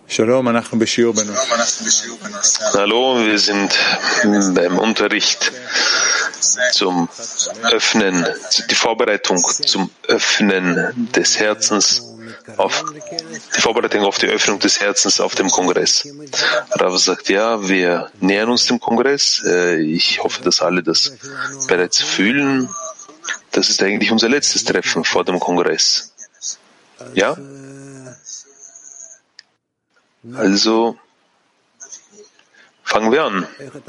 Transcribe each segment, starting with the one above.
Hallo, wir sind beim Unterricht zum Öffnen, die Vorbereitung zum Öffnen des Herzens, die Vorbereitung auf die Öffnung des Herzens auf dem Kongress. Rav sagt, ja, wir nähern uns dem Kongress. Ich hoffe, dass alle das bereits fühlen. Das ist eigentlich unser letztes Treffen vor dem Kongress. Ja? Also fangen wir an.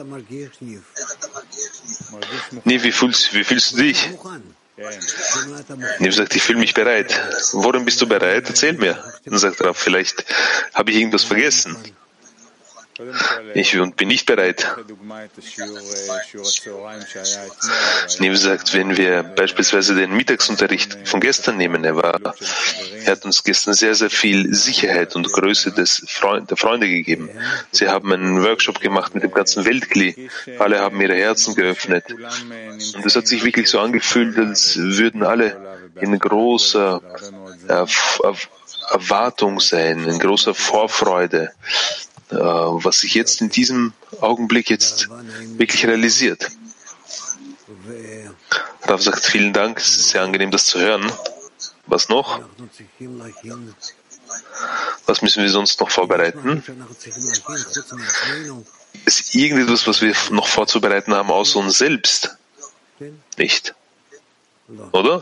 Nee, wie fühlst du dich? Niv sagt, ich fühle mich bereit. Worin bist du bereit? Erzähl mir. Dann sagt Rav, vielleicht habe ich irgendwas vergessen. Ich bin nicht bereit. Niv sagt, wenn wir beispielsweise den Mittagsunterricht von gestern nehmen, er hat uns gestern sehr, sehr viel Sicherheit und Größe der Freunde gegeben. Sie haben einen Workshop gemacht mit dem ganzen Weltkli. Alle haben ihre Herzen geöffnet. Und es hat sich wirklich so angefühlt, als würden alle in großer Erwartung sein, in großer Vorfreude, was sich jetzt in diesem Augenblick jetzt wirklich realisiert. Rav sagt, vielen Dank, es ist sehr angenehm, das zu hören. Was noch? Was müssen wir sonst noch vorbereiten? Ist irgendetwas, was wir noch vorzubereiten haben, außer uns selbst? Nicht. Oder?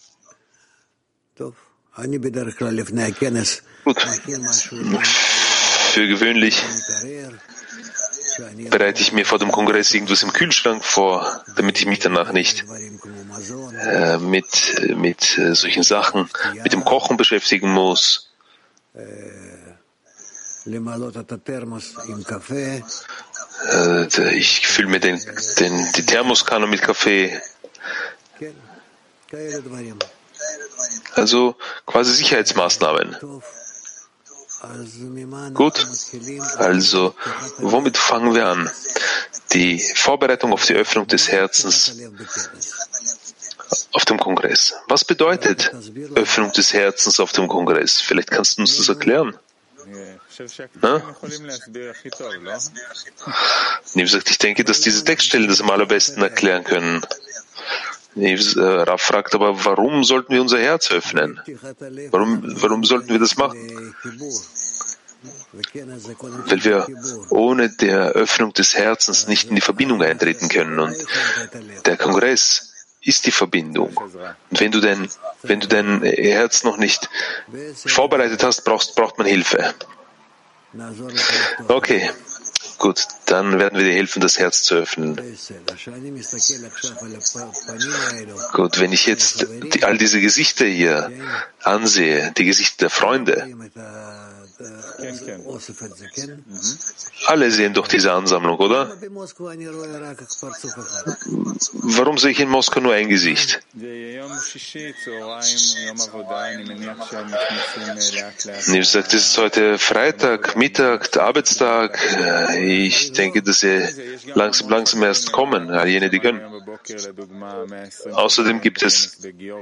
Gut. Für gewöhnlich bereite ich mir vor dem Kongress irgendwas im Kühlschrank vor, damit ich mich danach nicht mit solchen Sachen, mit dem Kochen beschäftigen muss. Ich fülle mir die Thermoskanne mit Kaffee. Also quasi Sicherheitsmaßnahmen. Gut, also womit fangen wir an? Die Vorbereitung auf die Öffnung des Herzens auf dem Kongress. Was bedeutet Öffnung des Herzens auf dem Kongress? Vielleicht kannst du uns das erklären. Niv sagt, ich denke, dass diese Textstellen das am allerbesten erklären können. Rav fragt aber, warum sollten wir unser Herz öffnen? Warum sollten wir das machen? Weil wir ohne der Öffnung des Herzens nicht in die Verbindung eintreten können. Und der Kongress ist die Verbindung. Und wenn du dein Herz noch nicht vorbereitet hast, braucht man Hilfe. Okay. Gut, dann werden wir dir helfen, das Herz zu öffnen. Gut, wenn ich jetzt all diese Gesichter hier ansehe, die Gesichter der Freunde, alle sehen doch diese Ansammlung, oder? Warum sehe ich in Moskau nur ein Gesicht? Niv sagt, es ist heute Freitag, Mittag, der Arbeitstag. Ich denke, dass sie langsam erst kommen, all jene, die können. Außerdem gibt es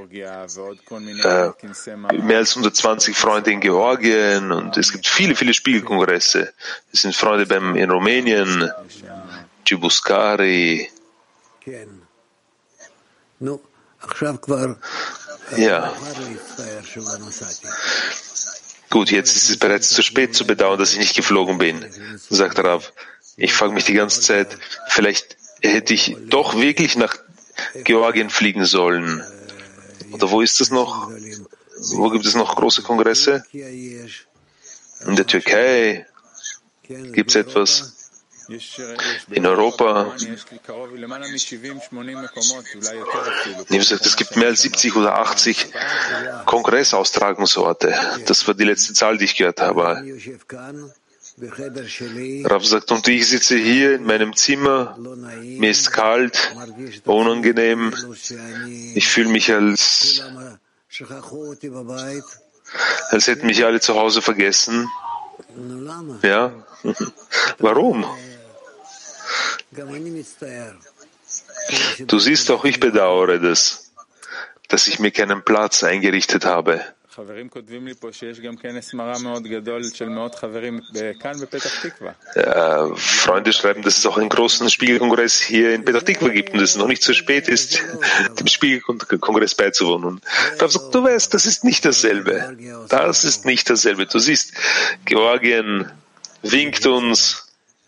mehr als 120 Freunde in Georgien und es gibt viele, viele Spiegelkongresse. Es sind Freunde in Rumänien, Tchibuskari. Ja. Gut, jetzt ist es bereits zu spät zu bedauern, dass ich nicht geflogen bin, sagt Rav. Ich frage mich die ganze Zeit, vielleicht hätte ich doch wirklich nach Georgien fliegen sollen. Oder wo ist das noch? Wo gibt es noch große Kongresse? In der Türkei gibt es etwas. In Europa. Niv sagt, es gibt mehr als 70 oder 80 Kongressaustragungsorte. Das war die letzte Zahl, die ich gehört habe. Rav sagt, und ich sitze hier in meinem Zimmer, mir ist kalt, unangenehm, ich fühle mich als hätten mich alle zu Hause vergessen. Ja? Warum? Du siehst doch, ich bedauere das, dass ich mir keinen Platz eingerichtet habe. Freunde schreiben, dass es auch einen großen Spiegelkongress hier in Petach Tikva gibt und es noch nicht zu spät ist, dem Spiegelkongress beizuwohnen. Und Rav sagt, du weißt, das ist nicht dasselbe. Das ist nicht dasselbe. Du siehst, Georgien winkt uns.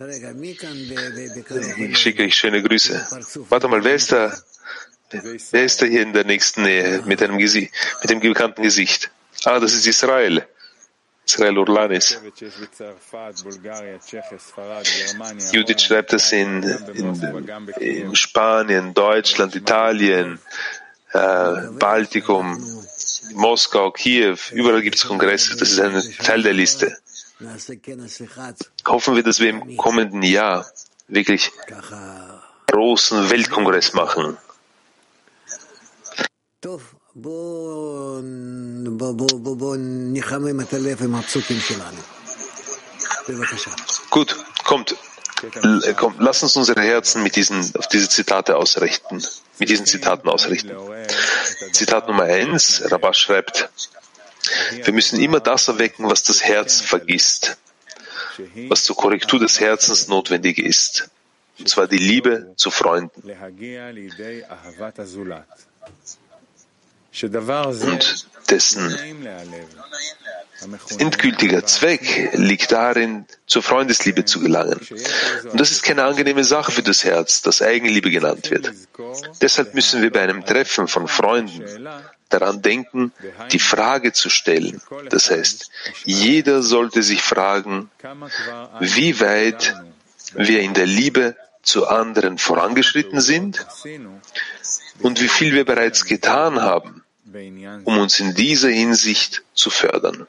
Ich schicke euch schöne Grüße. Warte mal, wer ist da? Wer ist da hier in der nächsten Nähe mit dem bekannten Gesicht? Ah, das ist Israel. Israel Urlanis. Judith schreibt das in Spanien, Deutschland, Italien, Baltikum, Moskau, Kiew. Überall gibt es Kongresse. Das ist ein Teil der Liste. Hoffen wir, dass wir im kommenden Jahr wirklich großen Weltkongress machen. Gut, kommt, lass uns unsere Herzen auf diese Zitate ausrichten, mit diesen Zitaten ausrichten. Zitat Nummer 1, Rabbah schreibt, wir müssen immer das erwecken, was das Herz vergisst, was zur Korrektur des Herzens notwendig ist, und zwar die Liebe zu Freunden. Und dessen endgültiger Zweck liegt darin, zur Freundesliebe zu gelangen. Und das ist keine angenehme Sache für das Herz, das Eigenliebe genannt wird. Deshalb müssen wir bei einem Treffen von Freunden daran denken, die Frage zu stellen. Das heißt, jeder sollte sich fragen, wie weit wir in der Liebe zu anderen vorangeschritten sind und wie viel wir bereits getan haben, um uns in dieser Hinsicht zu fördern.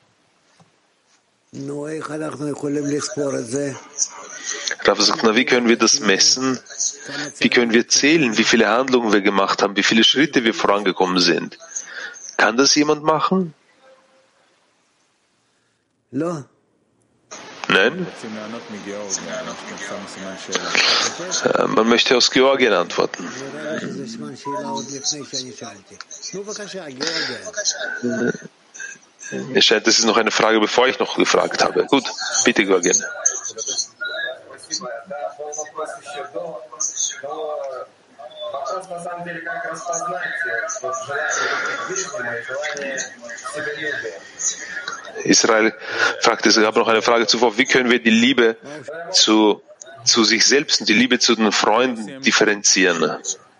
Rav sagt, wie können wir das messen? Wie können wir zählen, wie viele Handlungen wir gemacht haben, wie viele Schritte wir vorangekommen sind? Kann das jemand machen? Nein? Man möchte aus Georgien antworten. Mir scheint, das ist noch eine Frage, bevor ich noch gefragt habe. Gut, bitte Georgien. Israel fragt, es gab noch eine Frage zuvor, wie können wir die Liebe zu sich selbst und die Liebe zu den Freunden differenzieren?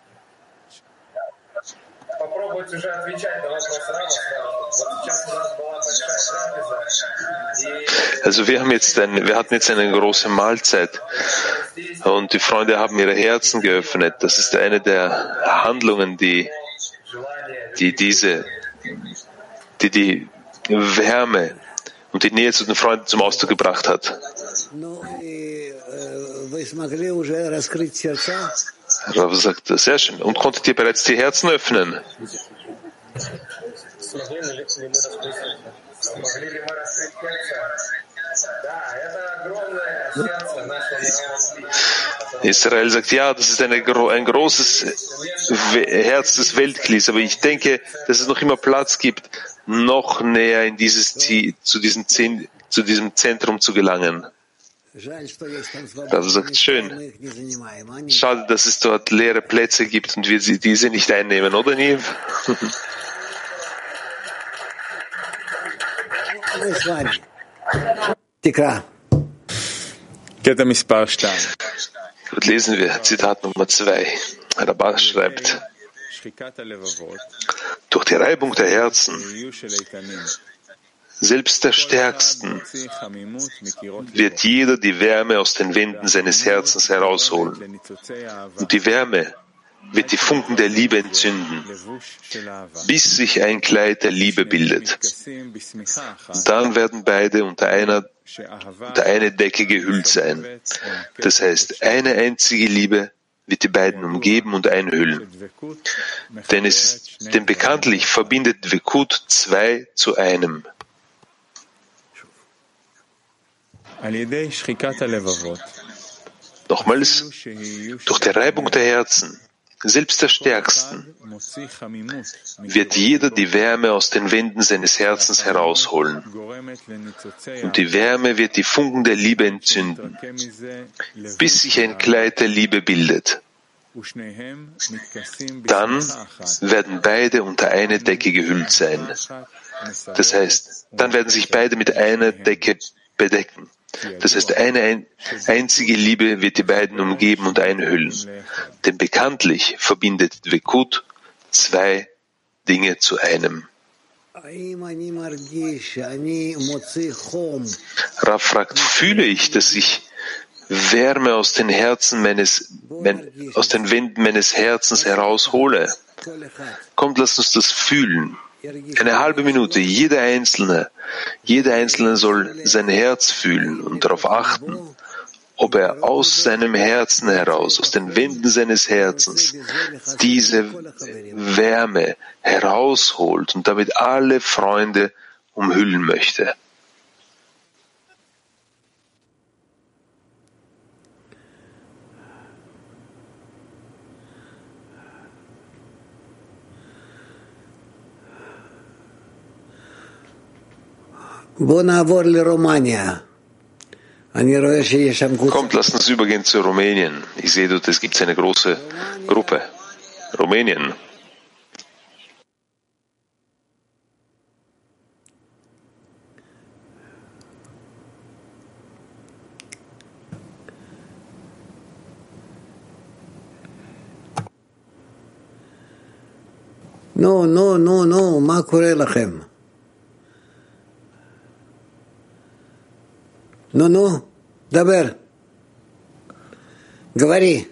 Also wir hatten jetzt eine große Mahlzeit und die Freunde haben ihre Herzen geöffnet. Das ist eine der Handlungen, die Wärme und die Nähe zu den Freunden zum Ausdruck gebracht hat. Rav sagt, sehr schön. Und konntet ihr bereits die Herzen öffnen? Israel sagt, ja, das ist ein großes Herz des Weltglieds, aber ich denke, dass es noch immer Platz gibt, noch näher in zu diesem Zentrum zu gelangen. Also sagt, schön. Schade, dass es dort leere Plätze gibt und wir diese nicht einnehmen, oder Niv? Gut, lesen wir Zitat Nummer 2. Rabbah schreibt, durch die Reibung der Herzen, selbst der Stärksten, wird jeder die Wärme aus den Wänden seines Herzens herausholen. Und die Wärme wird die Funken der Liebe entzünden, bis sich ein Kleid der Liebe bildet. Dann werden beide unter eine Decke gehüllt sein. Das heißt, eine einzige Liebe wird die beiden umgeben und einhüllen. Denn bekanntlich verbindet Dvekut zwei zu einem. Nochmals, durch die Reibung der Herzen, selbst der Stärksten, wird jeder die Wärme aus den Wänden seines Herzens herausholen. Und die Wärme wird die Funken der Liebe entzünden, bis sich ein Kleid der Liebe bildet. Dann werden beide unter eine Decke gehüllt sein. Das heißt, dann werden sich beide mit einer Decke bedecken. Das heißt, eine einzige Liebe wird die beiden umgeben und einhüllen. Denn bekanntlich verbindet Dvekut zwei Dinge zu einem. Rav fragt, fühle ich, dass ich Wärme aus den Wänden meines Herzens heraushole? Kommt, lasst uns das fühlen. Eine halbe Minute, jeder Einzelne soll sein Herz fühlen und darauf achten, ob er aus seinem Herzen heraus, aus den Wänden seines Herzens, diese Wärme herausholt und damit alle Freunde umhüllen möchte. Kommt, lasst uns übergehen zu Rumänien. Ich sehe dort, es gibt eine große Gruppe. Rumänien. No, מה קורה לכם? נו, דבר. говори.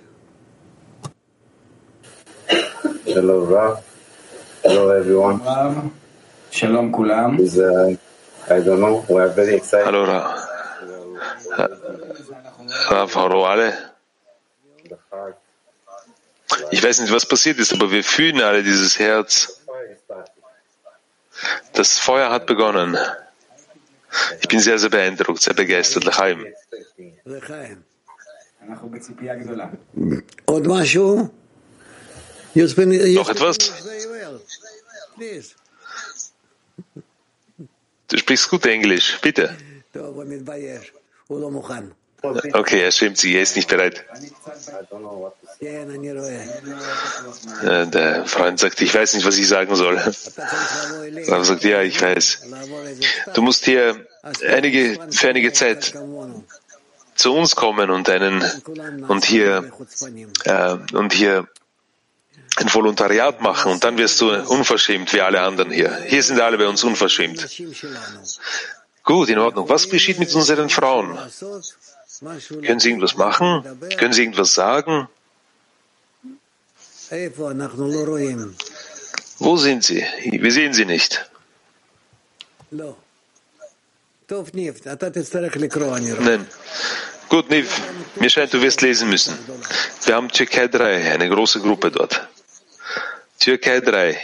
Hello, Rav. Hello, everyone. Shalom kulam. I don't know, we are very excited. Hallo, Rav, hallo alle. Ich weiß nicht, was passiert ist, aber wir fühlen alle dieses Herz. Das Feuer hat begonnen. Ich bin sehr, sehr beeindruckt, sehr begeistert. L'chaim. Noch etwas? Du sprichst gut Englisch, bitte. Okay, er schämt sich, er ist nicht bereit. Der Freund sagt, ich weiß nicht, was ich sagen soll. Er sagt, ja, ich weiß. Du musst hier für einige Zeit zu uns kommen und hier ein Volontariat machen und dann wirst du unverschämt wie alle anderen hier. Hier sind alle bei uns unverschämt. Gut, in Ordnung. Was geschieht mit unseren Frauen? Können sie irgendwas machen? Können sie irgendwas sagen? Wo sind sie? Wir sehen sie nicht. Nein. Gut, Niv, mir scheint, du wirst lesen müssen. Wir haben Türkei 3, eine große Gruppe dort. Türkei 3.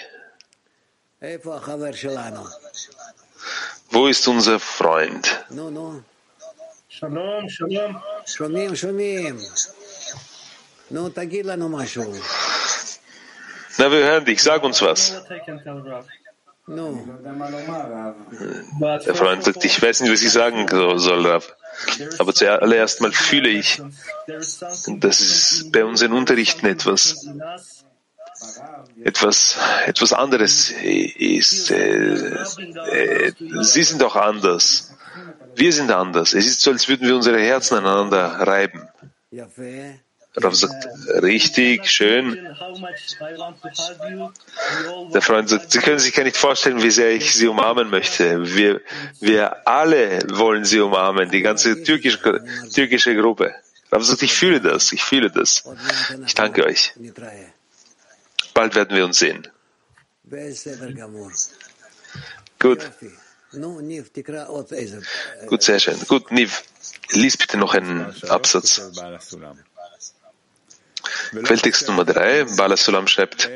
Wo ist unser Freund? Shalom. Na, wir hören dich, sag uns was. Der Freund sagt, ich weiß nicht, was ich sagen soll, Rav. Aber zuallererst mal fühle ich, dass es bei unseren Unterrichten etwas anderes ist. Sie sind auch anders. Wir sind anders. Es ist so, als würden wir unsere Herzen aneinander reiben. Rav sagt, richtig, schön. Der Freund sagt, Sie können sich gar nicht vorstellen, wie sehr ich Sie umarmen möchte. Wir alle wollen Sie umarmen, die ganze türkische Gruppe. Rav sagt, ich fühle das. Ich danke euch. Bald werden wir uns sehen. Gut. Gut, sehr schön. Gut, Niv, lies bitte noch einen Absatz. Quelltext Nummer 3, Baal HaSulam schreibt,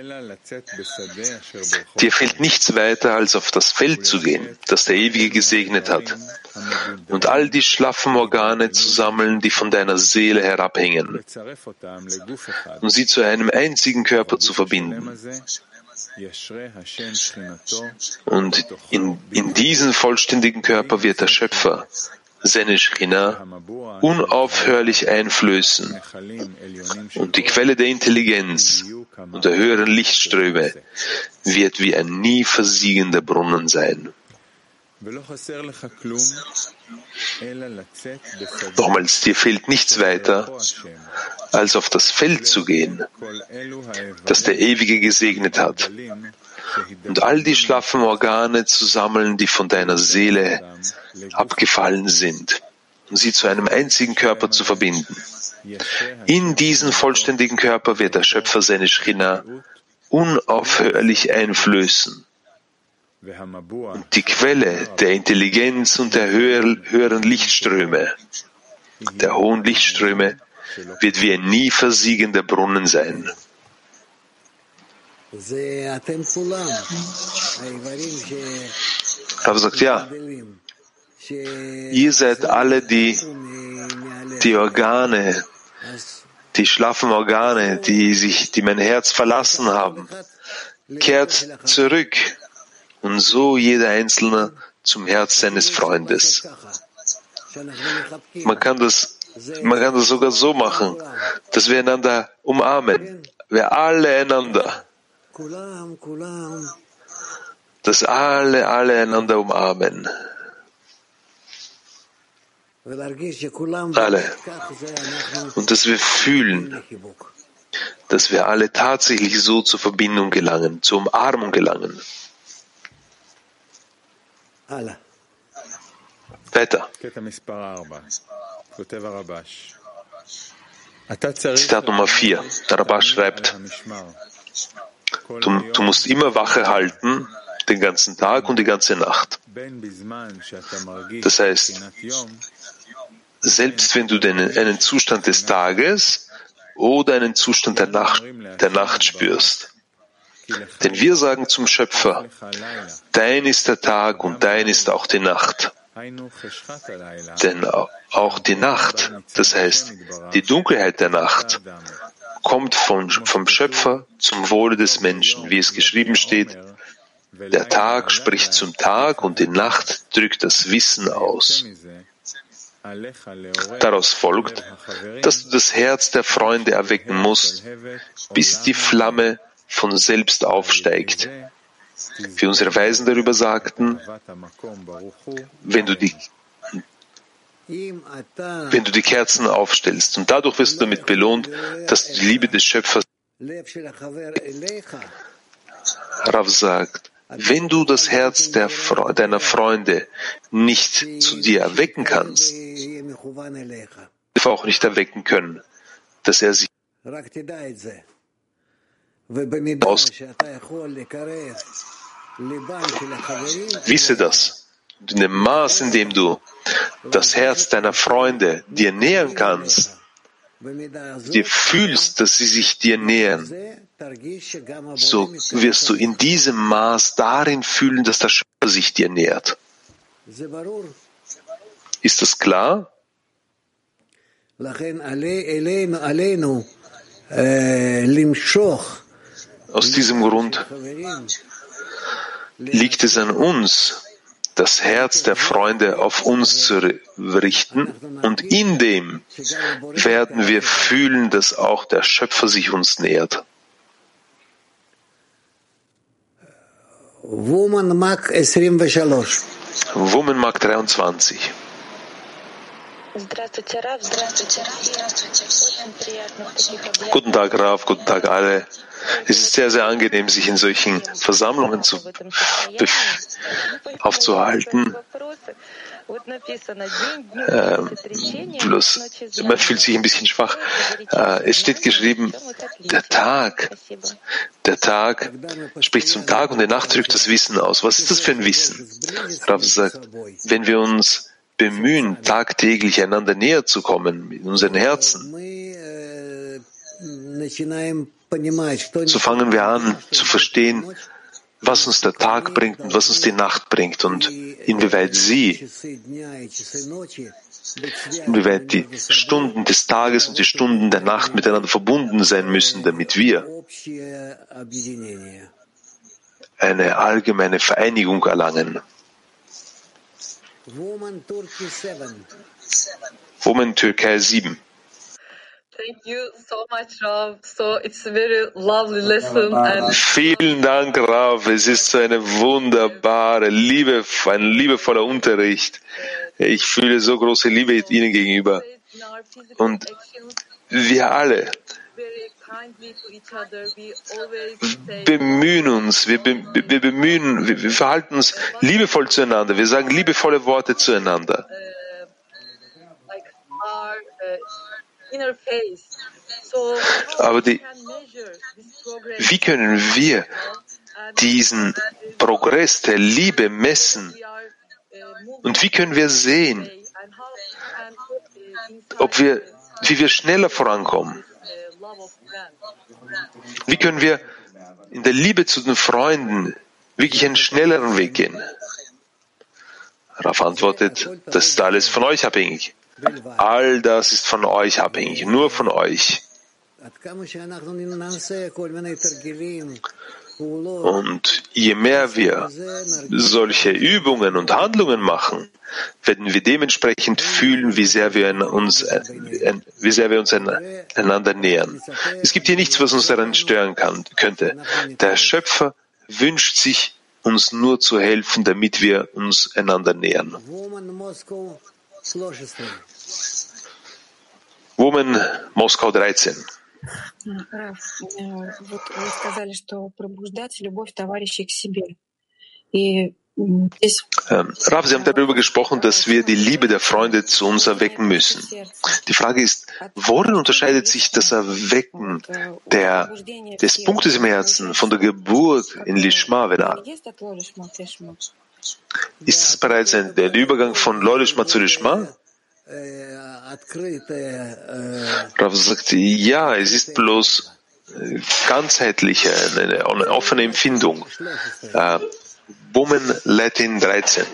dir fehlt nichts weiter, als auf das Feld zu gehen, das der Ewige gesegnet hat, und all die schlaffen Organe zu sammeln, die von deiner Seele herabhängen, und sie zu einem einzigen Körper zu verbinden. Und in diesen vollständigen Körper wird der Schöpfer seine Schechina unaufhörlich einflößen, und die Quelle der Intelligenz und der höheren Lichtströme wird wie ein nie versiegender Brunnen sein. Nochmals, dir fehlt nichts weiter, als auf das Feld zu gehen, das der Ewige gesegnet hat, und all die schlaffen Organe zu sammeln, die von deiner Seele abgefallen sind, und sie zu einem einzigen Körper zu verbinden. In diesen vollständigen Körper wird der Schöpfer seine Schechina unaufhörlich einflößen. Und die Quelle der Intelligenz und der höheren Lichtströme, der hohen Lichtströme, wird wie ein nie versiegender Brunnen sein. Rav sagt, ja, ihr seid alle die Organe, die schlaffen Organe, die mein Herz verlassen haben. Kehrt zurück, und so jeder Einzelne zum Herz seines Freundes. Man kann das sogar so machen, dass wir einander umarmen. Wir alle einander. Dass alle einander umarmen. Alle. Und dass wir fühlen, dass wir alle tatsächlich so zur Verbindung gelangen, zur Umarmung gelangen. Weiter. Zitat Nummer 4. Der Rabash schreibt, du musst immer Wache halten, den ganzen Tag und die ganze Nacht. Das heißt, selbst wenn du einen Zustand des Tages oder einen Zustand der Nacht spürst. Denn wir sagen zum Schöpfer, dein ist der Tag und dein ist auch die Nacht. Denn auch die Nacht, das heißt die Dunkelheit der Nacht, kommt vom Schöpfer zum Wohle des Menschen, wie es geschrieben steht, der Tag spricht zum Tag und die Nacht drückt das Wissen aus. Daraus folgt, dass du das Herz der Freunde erwecken musst, bis die Flamme von selbst aufsteigt. Wie unsere Weisen darüber sagten, wenn du die Kerzen aufstellst, und dadurch wirst du damit belohnt, dass du die Liebe des Schöpfers. Rav sagt, wenn du das Herz deiner Freunde nicht zu dir erwecken kannst, auch nicht erwecken können, dass er sich Wisse das. Und in dem Maß, in dem du das Herz deiner Freunde dir nähern kannst, dir fühlst, dass sie sich dir nähern, so wirst du in diesem Maß darin fühlen, dass der Schöpfer sich dir nähert. Ist das klar? Aus diesem Grund liegt es an uns, das Herz der Freunde auf uns zu richten, und in dem werden wir fühlen, dass auch der Schöpfer sich uns nähert. Woman Mark 23. Guten Tag, Rav, guten Tag alle. Es ist sehr, sehr angenehm, sich in solchen Versammlungen aufzuhalten. Bloß, man fühlt sich ein bisschen schwach. Es steht geschrieben, der Tag spricht zum Tag und die Nacht drückt das Wissen aus. Was ist das für ein Wissen? Rav sagt, wenn wir uns bemühen, tagtäglich einander näher zu kommen in unseren Herzen, so fangen wir an zu verstehen, was uns der Tag bringt und was uns die Nacht bringt und inwieweit die Stunden des Tages und die Stunden der Nacht miteinander verbunden sein müssen, damit wir eine allgemeine Vereinigung erlangen. Woman Türkei 7. Thank you so much, Rav. So it's a very lovely lesson. And Vielen Dank, Rav. Es ist so eine wunderbare, ein liebevoller Unterricht. Ich fühle so große Liebe Ihnen gegenüber. Und wir alle bemühen uns, wir verhalten uns liebevoll zueinander. Wir sagen liebevolle Worte zueinander. Aber wie können wir diesen Progress der Liebe messen? Und wie können wir sehen, wie wir schneller vorankommen? Wie können wir in der Liebe zu den Freunden wirklich einen schnelleren Weg gehen? Rav antwortet, das ist alles von euch abhängig. All das ist von euch abhängig, nur von euch. Und je mehr wir solche Übungen und Handlungen machen, werden wir dementsprechend fühlen, wie sehr wir uns einander nähern. Es gibt hier nichts, was uns daran stören könnte. Der Schöpfer wünscht sich, uns nur zu helfen, damit wir uns einander nähern. Woman Moskau 13. Rav, Sie haben darüber gesprochen, dass wir die Liebe der Freunde zu uns erwecken müssen. Die Frage ist, worin unterscheidet sich das Erwecken des Punktes im Herzen von der Geburt in Lishma? Ist es bereits der Übergang von Lolishma zu Lishma? Rav sagt, ja, es ist bloß ganzheitliche, eine offene Empfindung. Woman Latin 13.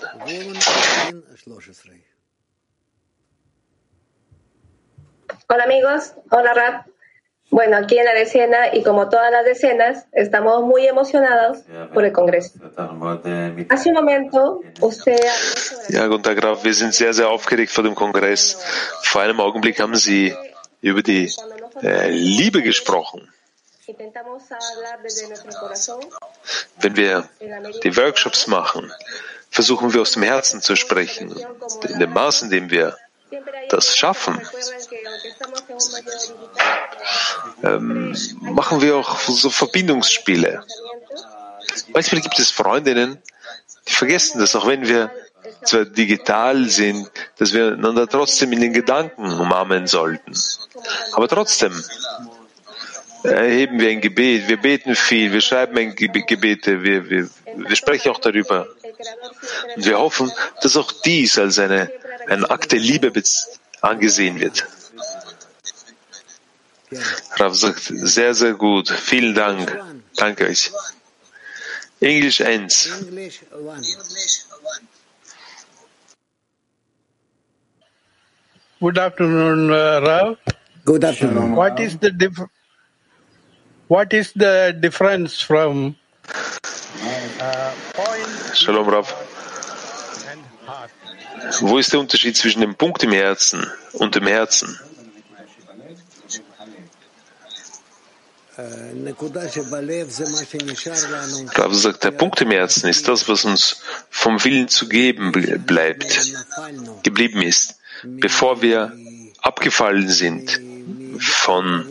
Hola amigos, hola Rap. Bueno, aquí en la decena y como todas las decenas, estamos muy emocionados por el Congreso. Hace un momento, usted habló sobre... Ja, guten Tag, Rav. Wir sind sehr, sehr aufgeregt vor dem Kongress. Vor einem Augenblick haben Sie über die Liebe gesprochen. Wenn wir die Workshops machen, versuchen wir aus dem Herzen zu sprechen. In dem Maß, in dem wir das schaffen, machen wir auch so Verbindungsspiele. Manchmal gibt es Freundinnen, die vergessen das, auch wenn wir zwar digital sind, dass wir einander trotzdem in den Gedanken umarmen sollten. Aber trotzdem erheben wir ein Gebet, wir beten viel, wir schreiben Gebete, wir sprechen auch darüber. Und wir hoffen, dass auch dies als ein Akt der Liebe angesehen wird. Rav sagt, sehr, sehr gut. Vielen Dank. Danke euch. Englisch 1. Good afternoon, Rav. Good afternoon. What is the difference from Shalom, Rav. and heart? Wo ist der Unterschied zwischen dem Punkt im Herzen und dem Herzen? Rav sagt, der Punkt im Herzen ist das, was uns vom Willen zu geben geblieben ist, bevor wir abgefallen sind von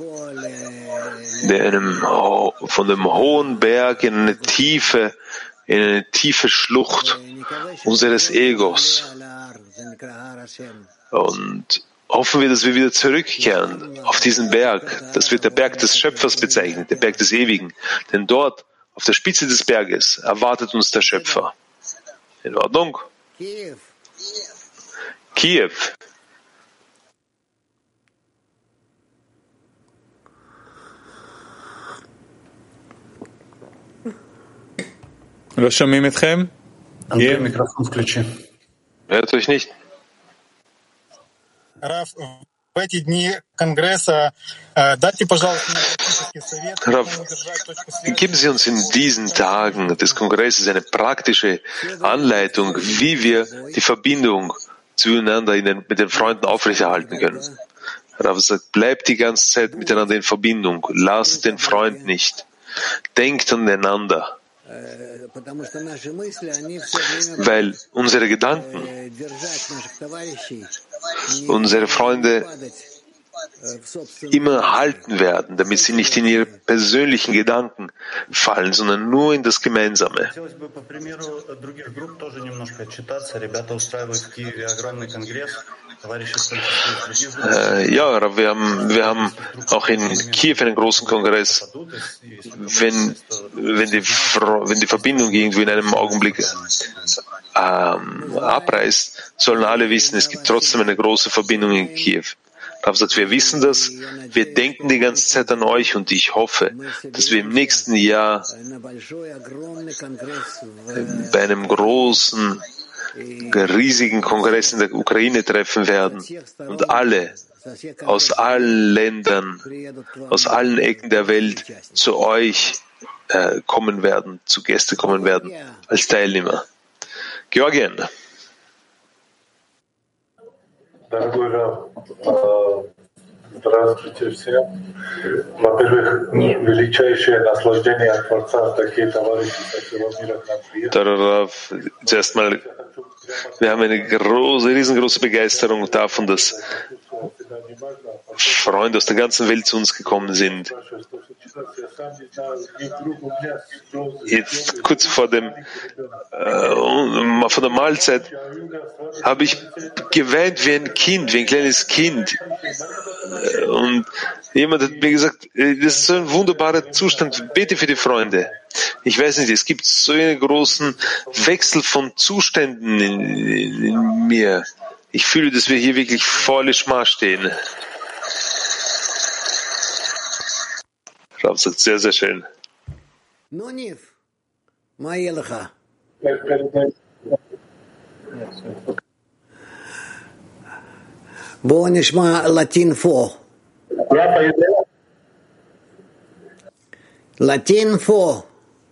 dem hohen Berg in eine tiefe Schlucht unseres Egos. Und hoffen wir, dass wir wieder zurückkehren auf diesen Berg. Das wird der Berg des Schöpfers bezeichnet, der Berg des Ewigen. Denn dort, auf der Spitze des Berges, erwartet uns der Schöpfer. In Ordnung? Kiew. Hört euch nicht. Раф, в эти дни Конгресса дайте, пожалуйста, мне практический совет, как нам удержать точку связи. Geben Sie uns in diesen Tagen des Kongresses eine praktische Anleitung, wie wir die Verbindung zueinander mit den Freunden aufrechterhalten können. Rav sagt, bleibt die ganze Zeit miteinander in Verbindung, lasst den Freund nicht, denkt aneinander. Weil unsere Gedanken, unsere Freunde immer halten werden, damit sie nicht in ihre persönlichen Gedanken fallen, sondern nur in das Gemeinsame. Ja, wir haben auch in Kiew einen großen Kongress. Wenn die Verbindung irgendwie in einem Augenblick abreißt, sollen alle wissen, es gibt trotzdem eine große Verbindung in Kiew. Rav sagt, wir wissen das, wir denken die ganze Zeit an euch und ich hoffe, dass wir im nächsten Jahr bei einem großen, riesigen Kongress in der Ukraine treffen werden und alle aus allen Ländern, aus allen Ecken der Welt zu euch kommen werden, zu Gäste kommen werden, als Teilnehmer. Georgien. Дорогой Рав, здравствуйте всем. Во-первых, величайшее наслаждение от Творца, такие товарищи со всего мира к нам приехали. Zuerst mal, wir haben eine riesengroße Begeisterung davon, dass Freunde aus der ganzen Welt zu uns gekommen sind. Jetzt kurz vor der Mahlzeit habe ich geweint wie ein Kind, wie ein kleines Kind. Und jemand hat mir gesagt, das ist so ein wunderbarer Zustand, bete für die Freunde. Ich weiß nicht, es gibt so einen großen Wechsel von Zuständen in mir. Ich fühle, dass wir hier wirklich volle Schmach stehen. Rav sagt, sehr, sehr schön. בואו נשמע לטין פו. Latin 4.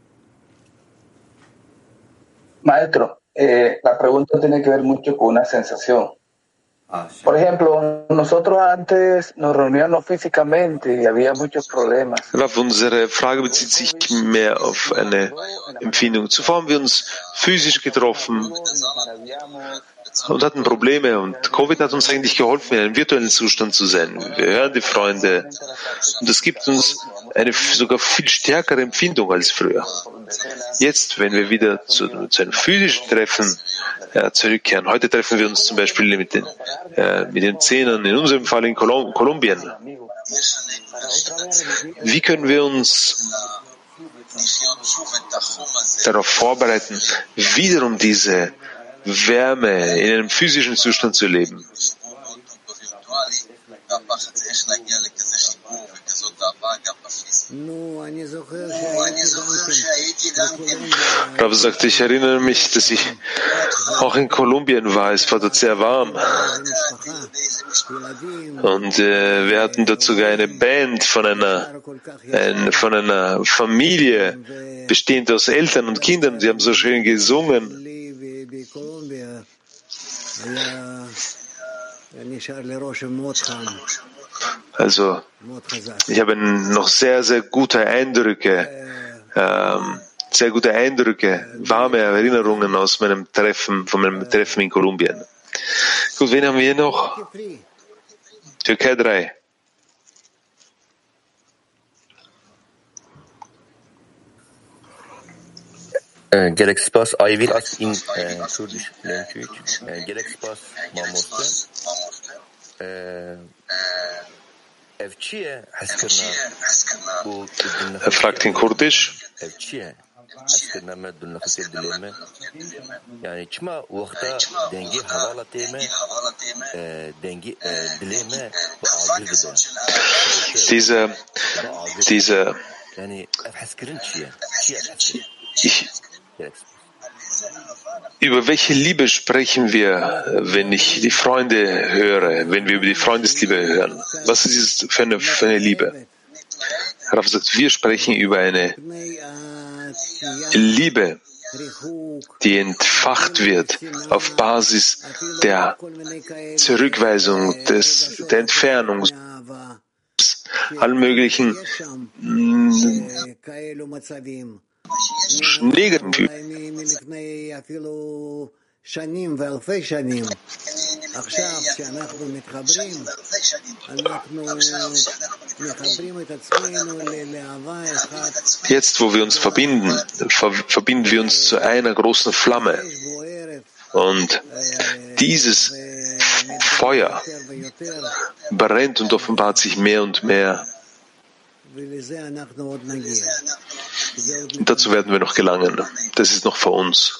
Maestro, la pregunta tiene que ver mucho con una sensación. Por ejemplo, nosotros antes nos reuníamos físicamente y había muchos problemas. Unsere Frage bezieht sich mehr auf eine Empfindung. Zuvor haben wir uns physisch getroffen und hatten Probleme und Covid hat uns eigentlich geholfen, in einem virtuellen Zustand zu sein. Wir hören die Freunde und das gibt uns eine sogar viel stärkere Empfindung als früher. Jetzt, wenn wir wieder zu einem physischen Treffen zurückkehren, heute treffen wir uns zum Beispiel mit den Zehnern, in unserem Fall in Kolumbien. Wie können wir uns darauf vorbereiten, wiederum diese Wärme in einem physischen Zustand zu leben? Rav sagt, ich erinnere mich, dass ich auch in Kolumbien war. Es war dort sehr warm. Und wir hatten dort sogar eine Band von einer Familie, bestehend aus Eltern und Kindern. Sie haben so schön gesungen. Also, ich habe noch sehr, sehr gute Eindrücke, warme Erinnerungen aus von meinem Treffen in Kolumbien. Gut, wen haben wir hier noch? Türkei 3. Gerek spas, I will ask in Kurdish language. Gerek spas mamoste. Er fragt in Kurdisch. Über welche Liebe sprechen wir, wenn ich die Freunde höre, wenn wir über die Freundesliebe hören? Was ist das für eine Liebe? Rav sagt, wir sprechen über eine Liebe, die entfacht wird auf Basis der Zurückweisung, der Entfernung, allen möglichen negativen. Jetzt, wo wir uns verbinden, verbinden wir uns zu einer großen Flamme. Und dieses Feuer brennt und offenbart sich mehr und mehr. Und dazu werden wir noch gelangen. Das ist noch vor uns.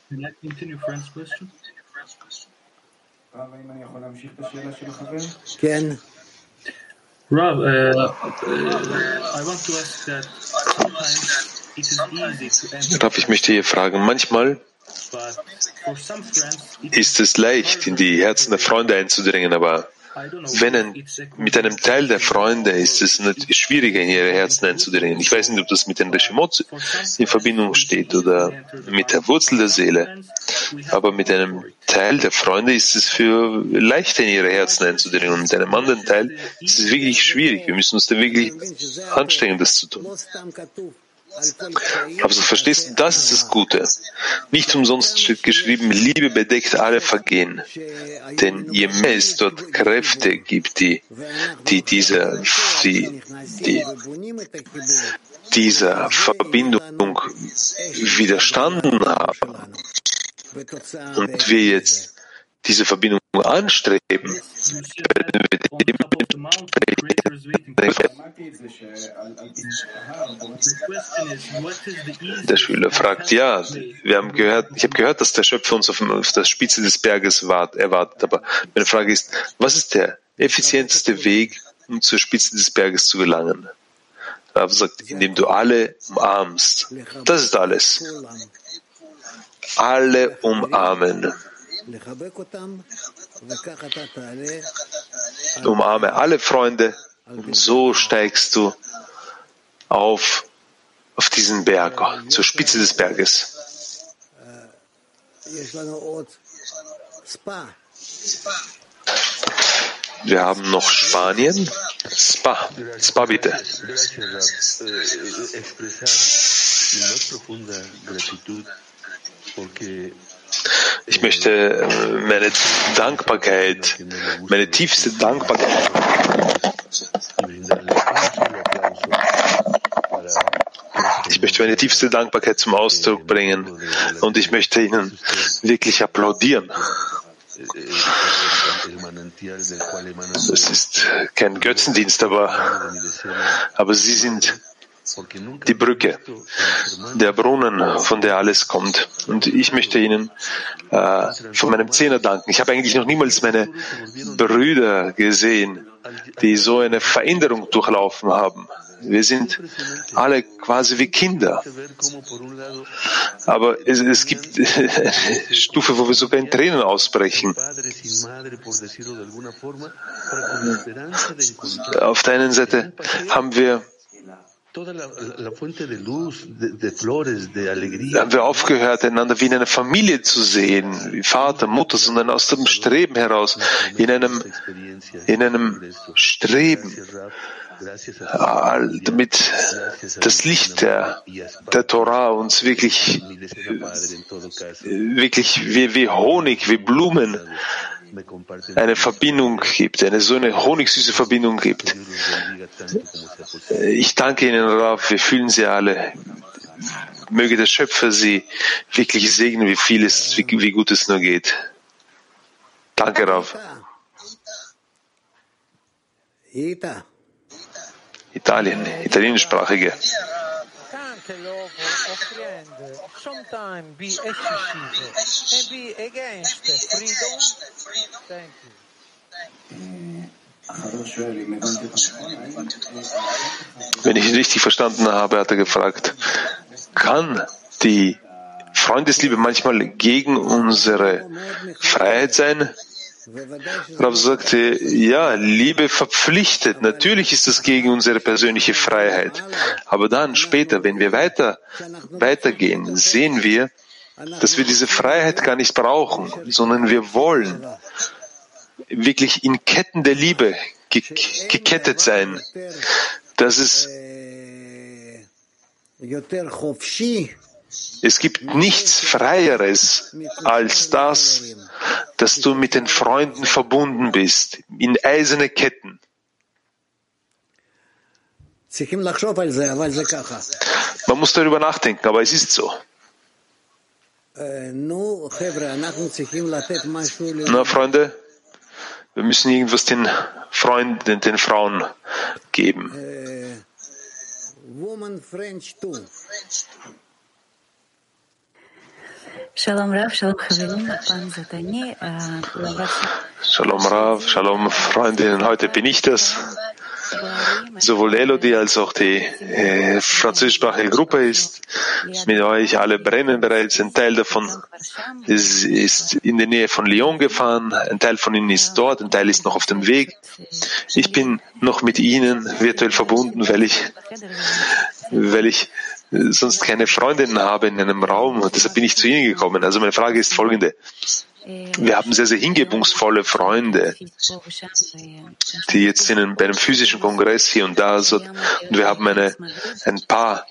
Rav, I want to ask that sometimes it is easy to enter. Rav, ich möchte hier fragen, manchmal ist es leicht, in die Herzen der Freunde einzudringen, aber mit einem Teil der Freunde ist es schwieriger, in ihre Herzen einzudringen. Ich weiß nicht, ob das mit den Reshimot in Verbindung steht oder mit der Wurzel der Seele, aber mit einem Teil der Freunde ist es leichter, in ihre Herzen einzudringen. Und mit einem anderen Teil ist es wirklich schwierig. Wir müssen uns da wirklich anstrengen, das zu tun. Aber so verstehst du, das ist das Gute. Nicht umsonst steht geschrieben, Liebe bedeckt alle Vergehen. Denn je mehr es dort Kräfte gibt, die dieser Verbindung widerstanden haben und wir jetzt diese Verbindung anstreben, werden wir Der Schüler fragt, ich habe gehört, dass der Schöpfer uns auf der Spitze des Berges erwartet, aber meine Frage ist, was ist der effizienteste Weg, um zur Spitze des Berges zu gelangen? Rav sagt, indem du alle umarmst. Das ist alles. Alle umarmen. Umarme alle Freunde und so steigst du auf diesen Berg, zur Spitze des Berges. Wir haben noch Spanien. Spa bitte. Ich möchte meine tiefste Dankbarkeit zum Ausdruck bringen und ich möchte Ihnen wirklich applaudieren. Es ist kein Götzendienst, aber Sie sind die Brücke, der Brunnen, von der alles kommt. Und ich möchte Ihnen von meinem Zehner danken. Ich habe eigentlich noch niemals meine Brüder gesehen, die so eine Veränderung durchlaufen haben. Wir sind alle quasi wie Kinder. Aber es gibt eine Stufe, wo wir sogar in Tränen ausbrechen. Auf der einen Seite haben wir aufgehört, einander wie in einer Familie zu sehen, wie Vater, Mutter, sondern aus dem Streben heraus, in einem Streben, damit das Licht der Torah uns wirklich wie Honig, wie Blumen eine Verbindung gibt, so eine honigsüße Verbindung gibt. Ich danke Ihnen, Rav, wir fühlen Sie alle. Möge der Schöpfer Sie wirklich segnen, wie gut es nur geht. Danke, Rav. Italien, italienischsprachige. Wenn ich ihn richtig verstanden habe, hat er gefragt, kann die Freundesliebe manchmal gegen unsere Freiheit sein? Rav sagte, ja, Liebe verpflichtet. Natürlich ist es gegen unsere persönliche Freiheit. Aber dann später, wenn wir weitergehen, sehen wir, dass wir diese Freiheit gar nicht brauchen, sondern wir wollen wirklich in Ketten der Liebe gekettet sein. Es gibt nichts Freieres als das, dass du mit den Freunden verbunden bist, in eiserne Ketten. Man muss darüber nachdenken, aber es ist so. Na, Freunde, wir müssen irgendwas den Freunden, den Frauen geben. Shalom Rav, Shalom Shalom Rav, Shalom Freundinnen, heute bin ich das. Sowohl Elodie als auch die französischsprachige Gruppe ist mit euch. Alle brennen bereits. Ein Teil davon ist in der Nähe von Lyon gefahren. Ein Teil von ihnen ist dort. Ein Teil ist noch auf dem Weg. Ich bin noch mit ihnen virtuell verbunden, weil ich sonst keine Freundinnen habe in einem Raum. Und deshalb bin ich zu ihnen gekommen. Also meine Frage ist folgende. Wir haben sehr, sehr hingebungsvolle Freunde, die jetzt bei einem physischen Kongress hier und da sind. Und wir haben ein Paar,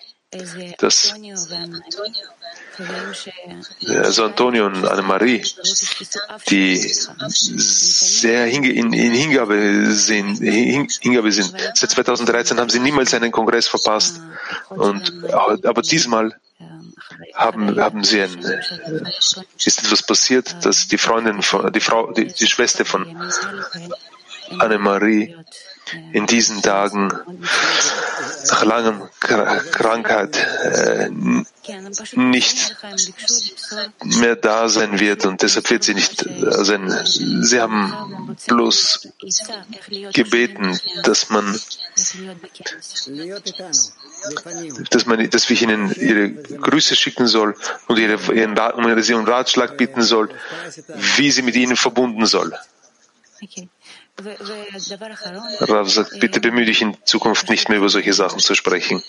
also Antonio und Annemarie, die sehr in Hingabe sind. Seit 2013 haben sie niemals einen Kongress verpasst. Aber diesmal ist etwas passiert, dass die Schwester von Annemarie in diesen Tagen nach langer Krankheit nicht mehr da sein wird und deshalb wird sie nicht sein. Sie haben bloß gebeten, dass wir ihnen ihre Grüße schicken soll und ihren Ratschlag bitten soll, wie sie mit ihnen verbunden soll. Rav sagt, bitte bemühe dich in Zukunft nicht mehr über solche Sachen zu sprechen.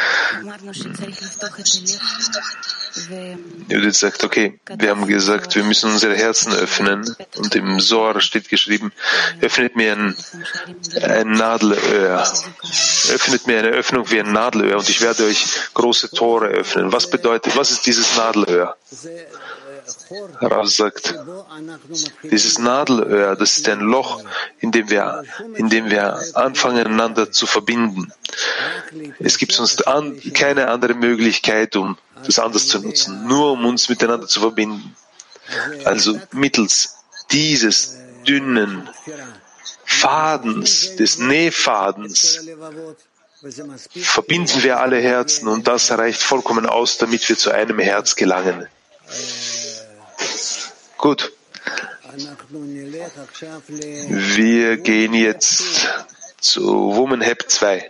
Judith sagt, okay, wir haben gesagt, wir müssen unsere Herzen öffnen und im Zohar steht geschrieben, öffnet mir ein Nadelöhr. Öffnet mir eine Öffnung wie ein Nadelöhr und ich werde euch große Tore öffnen. Was ist dieses Nadelöhr? Rav sagt, dieses Nadelöhr, das ist ein Loch, in dem wir anfangen, einander zu verbinden. Es gibt sonst keine andere Möglichkeit, um das anders zu nutzen, nur um uns miteinander zu verbinden. Also mittels dieses dünnen Fadens, des Nähfadens, verbinden wir alle Herzen und das reicht vollkommen aus, damit wir zu einem Herz gelangen. Gut. Wir gehen jetzt zu Woman Hab 2.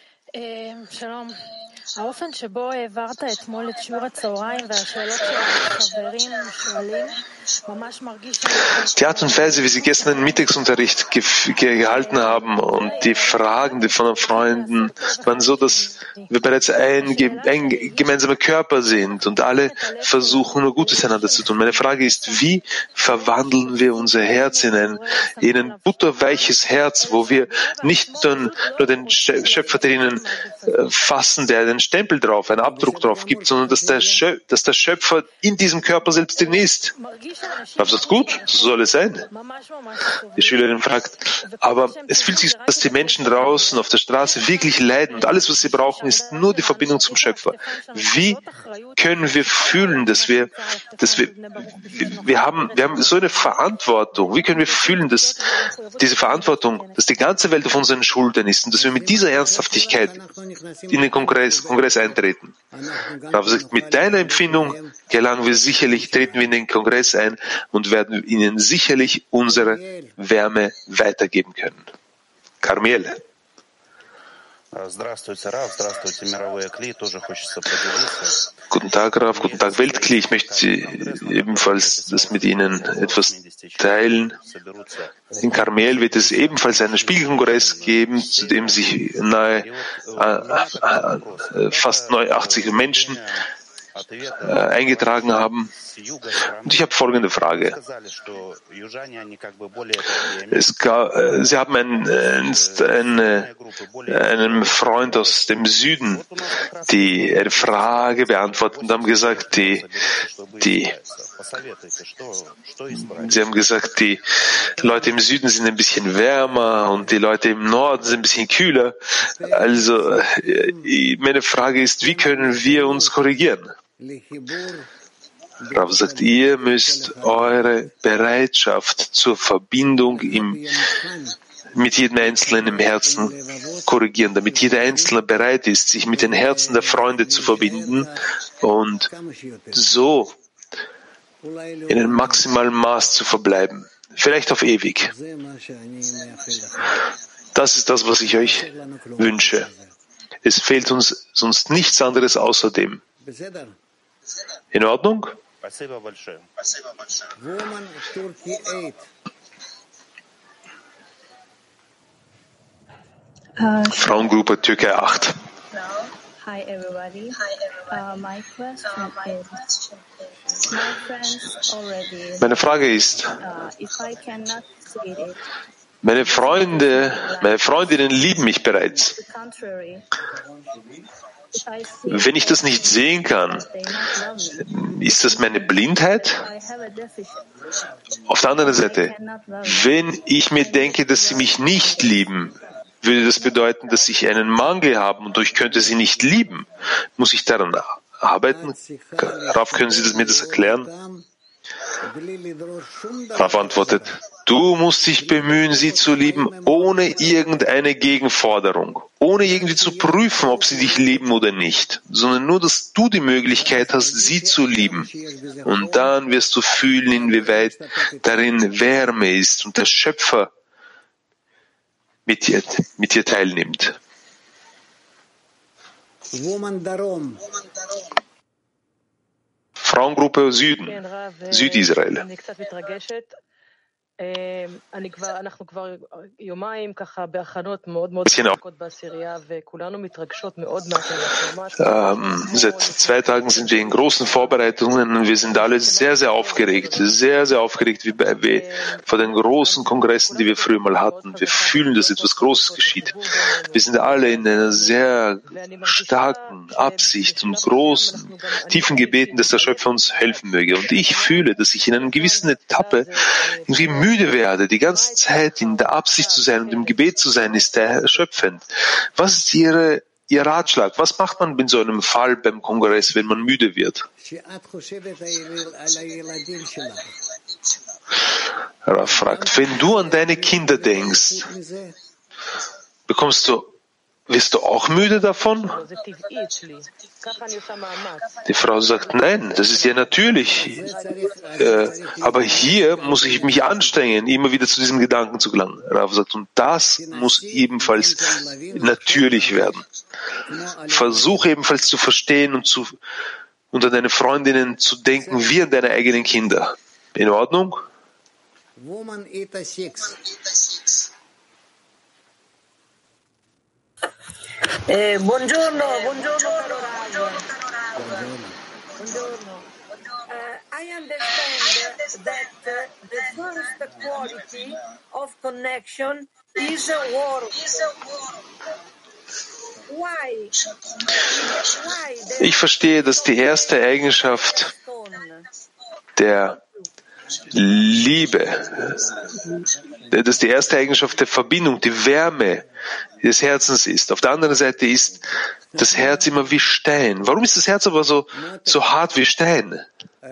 Die Art und Weise, wie Sie gestern den Mittagsunterricht gehalten haben und die Fragen von den Freunden waren so, dass wir bereits ein gemeinsamer Körper sind und alle versuchen, nur Gutes einander zu tun. Meine Frage ist, wie verwandeln wir unser Herz in ein butterweiches Herz, wo wir nicht nur den Schöpfer drinnen fassen, der einen Stempel drauf, einen Abdruck drauf gibt, sondern dass der Schöpfer in diesem Körper selbst drin ist. Rav sagt, gut, so soll es sein. Die Schülerin fragt, aber es fühlt sich so, dass die Menschen draußen auf der Straße wirklich leiden und alles, was sie brauchen, ist nur die Verbindung zum Schöpfer. Wie können wir fühlen, dass wir haben so eine Verantwortung, wie können wir fühlen, dass diese Verantwortung, dass die ganze Welt auf unseren Schultern ist und dass wir mit dieser Ernsthaftigkeit in den Kongress eintreten. Rav sagt, mit deiner Empfindung treten wir in den Kongress ein und werden ihnen sicherlich unsere Wärme weitergeben können. Carmiel. Guten Tag, Rav, guten Tag, Weltkli. Ich möchte ebenfalls das mit Ihnen etwas teilen. In Karmel wird es ebenfalls einen Spiegelkongress geben, zu dem sich fast 80 Menschen eingetragen haben. Und ich habe folgende Frage. Sie haben einem Freund aus dem Süden die Frage beantwortet und haben gesagt, Sie haben gesagt, die Leute im Süden sind ein bisschen wärmer und die Leute im Norden sind ein bisschen kühler. Also meine Frage ist, wie können wir uns korrigieren? Rav sagt, ihr müsst eure Bereitschaft zur Verbindung mit jedem Einzelnen im Herzen korrigieren, damit jeder Einzelne bereit ist, sich mit den Herzen der Freunde zu verbinden und so in einem maximalen Maß zu verbleiben, vielleicht auf ewig. Das ist das, was ich euch wünsche. Es fehlt uns sonst nichts anderes außerdem. In Ordnung? Frauengruppe Türkei 8. Hi everybody. My question is, my friends already. Meine Frage ist, If I cannot see it, meine Freundinnen lieben mich bereits. the contrary. Wenn ich das nicht sehen kann, ist das meine Blindheit? Auf der anderen Seite, wenn ich mir denke, dass sie mich nicht lieben, würde das bedeuten, dass ich einen Mangel habe und ich könnte sie nicht lieben. Muss ich daran arbeiten? Rav, können Sie mir das erklären? Rav antwortet, du musst dich bemühen, sie zu lieben, ohne irgendeine Gegenforderung, ohne irgendwie zu prüfen, ob sie dich lieben oder nicht, sondern nur, dass du die Möglichkeit hast, sie zu lieben. Und dann wirst du fühlen, inwieweit darin Wärme ist und der Schöpfer mit dir teilnimmt. Frauengruppe Süden, Südisrael. Seit 2 Tagen sind wir in großen Vorbereitungen und wir sind alle sehr, sehr aufgeregt wie vor den großen Kongressen, die wir früher mal hatten. Wir fühlen, dass etwas Großes geschieht. Wir sind alle in einer sehr starken Absicht und großen, tiefen Gebeten, dass der Schöpfer uns helfen möge. Und ich fühle, dass ich in einer gewissen Etappe irgendwie müde werde. Die ganze Zeit in der Absicht zu sein und im Gebet zu sein, ist erschöpfend. Was ist Ihr Ratschlag? Was macht man in so einem Fall beim Kongress, wenn man müde wird? Rav fragt, wenn du an deine Kinder denkst, wirst du auch müde davon? Die Frau sagt, nein, das ist ja natürlich. Aber hier muss ich mich anstrengen, immer wieder zu diesem Gedanken zu gelangen. Rav sagt, und das muss ebenfalls natürlich werden. Versuche ebenfalls zu verstehen und an deine Freundinnen zu denken wie an deine eigenen Kinder. In Ordnung? Buongiorno caro Rav. Buongiorno. I understand that the first quality of connection is warmth. Why? Ich verstehe, dass die erste Eigenschaft der Liebe, dass die erste Eigenschaft der Verbindung, die Wärme des Herzens ist. Auf der anderen Seite ist das Herz immer wie Stein. Warum ist das Herz aber so hart wie Stein?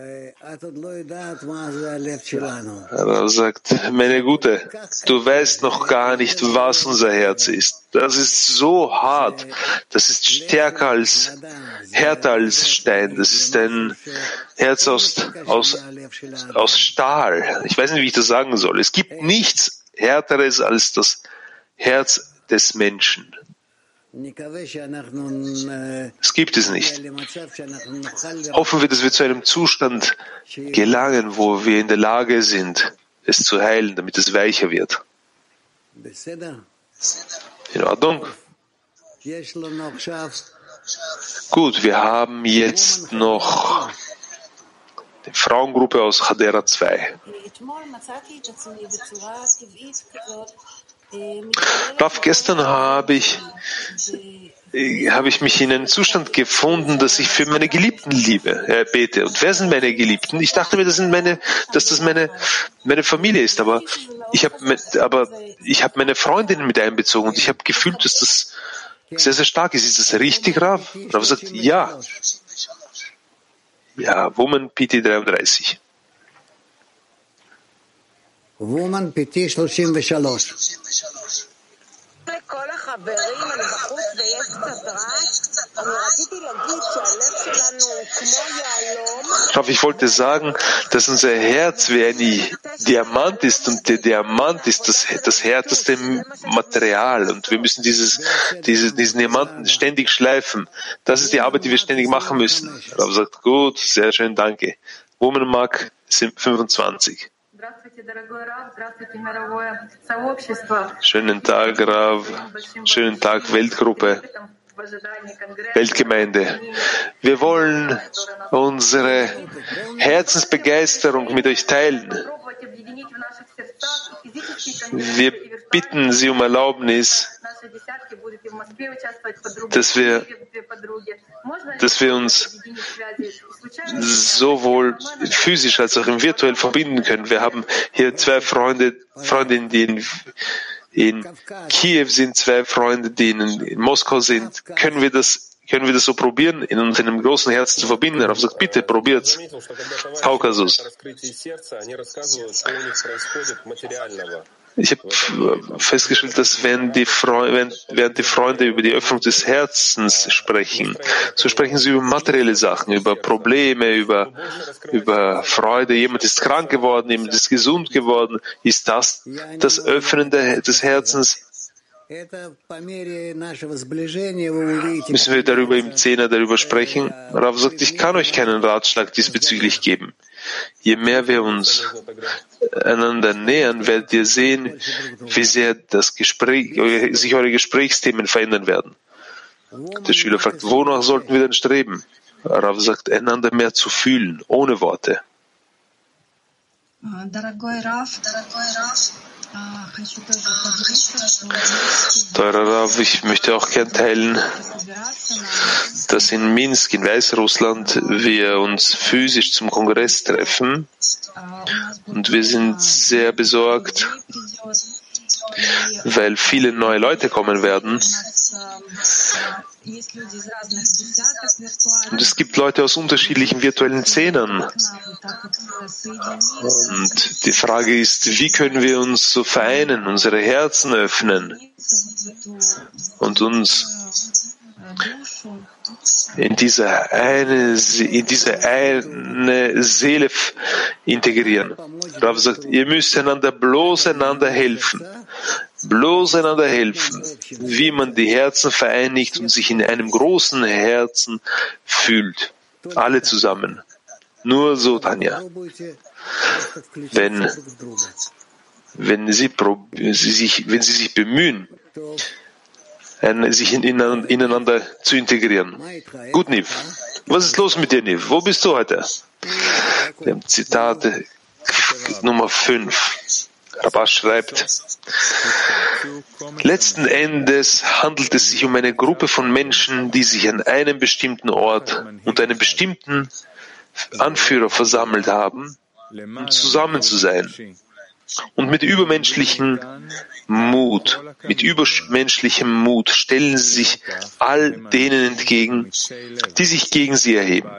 Er sagt, meine Gute, du weißt noch gar nicht, was unser Herz ist. Das ist so hart. Das ist härter als Stein. Das ist ein Herz aus Stahl. Ich weiß nicht, wie ich das sagen soll. Es gibt nichts Härteres als das Herz des Menschen. Es gibt es nicht. Hoffen wir, dass wir zu einem Zustand gelangen, wo wir in der Lage sind, es zu heilen, damit es weicher wird. In Ordnung? Gut, wir haben jetzt noch die Frauengruppe aus Hadera 2. Rav, gestern habe ich mich in einen Zustand gefunden, dass ich für meine Geliebten bete. Und wer sind meine Geliebten? Ich dachte mir, dass das meine Familie ist, aber ich habe meine Freundinnen mit einbezogen und ich habe gefühlt, dass das sehr, sehr stark ist. Ist das richtig, Rav? Rav sagt, ja. Ja, Woman PT 33. Woman PT 33. Ich wollte sagen, dass unser Herz wie ein Diamant ist und der Diamant ist das härteste Material und wir müssen diesen Diamanten ständig schleifen. Das ist die Arbeit, die wir ständig machen müssen. Rav sagt, gut, sehr schön, danke. Woman Mark 25. Schönen Tag, Rav. Schönen Tag, Weltgruppe, Weltgemeinde. Wir wollen unsere Herzensbegeisterung mit euch teilen. Wir bitten Sie um Erlaubnis, dass wir uns sowohl physisch als auch virtuell verbinden können. Wir haben hier 2 Freundinnen, die in Kiew sind, 2 Freunde, die in Moskau sind. Können wir das so probieren, in einem großen Herzen zu verbinden? Er hat gesagt, bitte, probiert's. Kaukasus. Ich habe festgestellt, dass während die Freunde über die Öffnung des Herzens sprechen, so sprechen sie über materielle Sachen, über Probleme, über Freude. Jemand ist krank geworden, jemand ist gesund geworden. Ist das Öffnen des Herzens? Müssen wir darüber im Zehner darüber sprechen? Rav sagt, ich kann euch keinen Ratschlag diesbezüglich geben. Je mehr wir uns einander nähern, werdet ihr sehen, wie sehr sich eure Gesprächsthemen verändern werden. Der Schüler fragt, wonach sollten wir denn streben? Rav sagt, einander mehr zu fühlen, ohne Worte. Teurer Rav, ich möchte auch gern teilen, dass in Minsk, in Weißrussland, wir uns physisch zum Kongress treffen und wir sind sehr besorgt, weil viele neue Leute kommen werden. Und es gibt Leute aus unterschiedlichen virtuellen Zehnern. Und die Frage ist, wie können wir uns so vereinen, unsere Herzen öffnen und uns in diese eine Seele integrieren. Rav sagt, ihr müsst bloß einander helfen, wie man die Herzen vereinigt und sich in einem großen Herzen fühlt. Alle zusammen. Nur so, Tanja. Wenn sie sich bemühen, sich ineinander zu integrieren. Gut, Niv. Was ist los mit dir, Niv? Wo bist du heute? Wir haben Zitate Nummer 5. Rabbah schreibt, letzten Endes handelt es sich um eine Gruppe von Menschen, die sich an einem bestimmten Ort unter einem bestimmten Anführer versammelt haben, um zusammen zu sein. Und mit übermenschlichem Mut stellen sie sich all denen entgegen, die sich gegen sie erheben.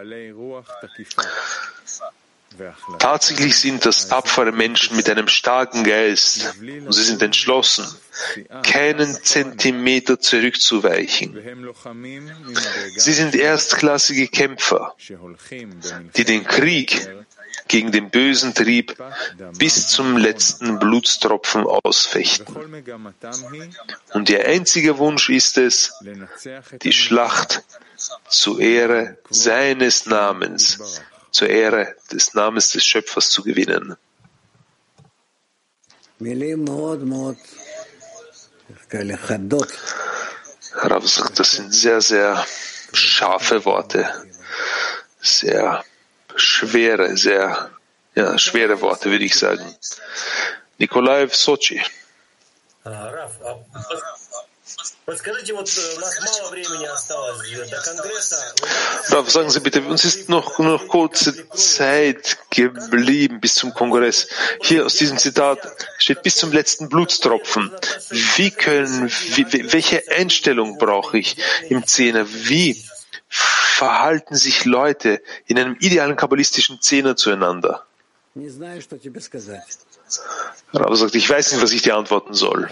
Tatsächlich sind das tapfere Menschen mit einem starken Geist und sie sind entschlossen, keinen Zentimeter zurückzuweichen. Sie sind erstklassige Kämpfer, die den Krieg gegen den bösen Trieb bis zum letzten Blutstropfen ausfechten. Und ihr einziger Wunsch ist es, die Schlacht zur Ehre seines Namens, zur Ehre des Namens des Schöpfers zu gewinnen. Rav sagt, das sind sehr, sehr scharfe Worte, sehr schwere, schwere Worte, würde ich sagen. Nikolai в Сочи. Rav, sagen Sie bitte, uns ist noch kurze Zeit geblieben bis zum Kongress. Hier aus diesem Zitat steht bis zum letzten Blutstropfen. Welche Einstellung brauche ich im Zehner? Wie verhalten sich Leute in einem idealen kabbalistischen Zehner zueinander? Rav sagt, ich weiß nicht, was ich dir antworten soll.